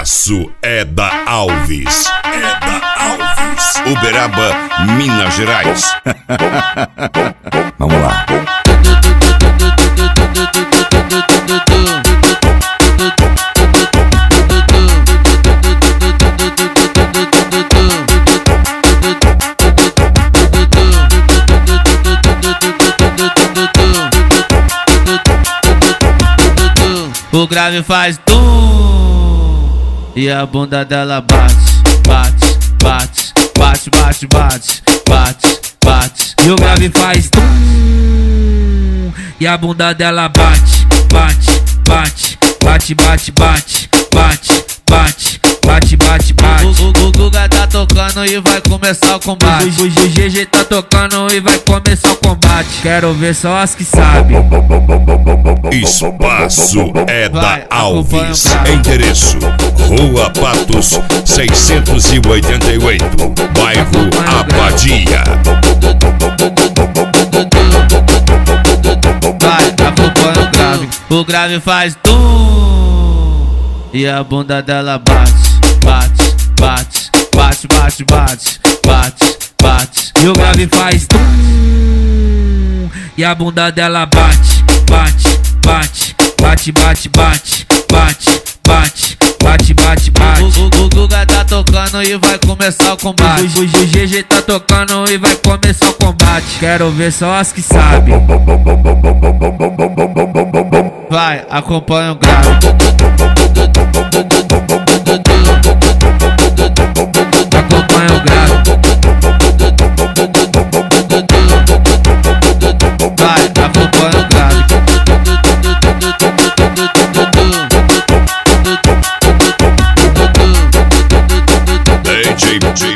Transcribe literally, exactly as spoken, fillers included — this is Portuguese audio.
espaço é da Alves. É da Alves. Uberaba, Minas Gerais. Vamos lá. O grave faz tum e a bunda dela bate, bate, bate, bate, bate, bate, bate, bate. E o grave faz tum e a bunda dela bate, bate, bate, bate, bate, bate, bate, bate, bate, bate, bate. O, o, o Guga tá tocando e vai começar o combate. O, o G G tá tocando e vai começar o combate. Quero ver só as que sabem. Espaço é da Alves. Endereço: Rua Patos, seiscentos e oitenta e oito, bairro Abadia. Vai, acompanha o grave. O grave faz tum e a bunda dela bate, bate, bate, bate, bate, bate, bate, bate. E o grave faz tum e a bunda dela bate, bate, bate, bate, bate, bate, bate, bate, bate, bate, bate. O, o, o Guga tá tocando e vai começar o combate. O, o G G tá tocando e vai começar o combate. Quero ver só as que sabem. Vai, acompanha o grave. Acompanha o grave. Vai, acompanha o grave. D J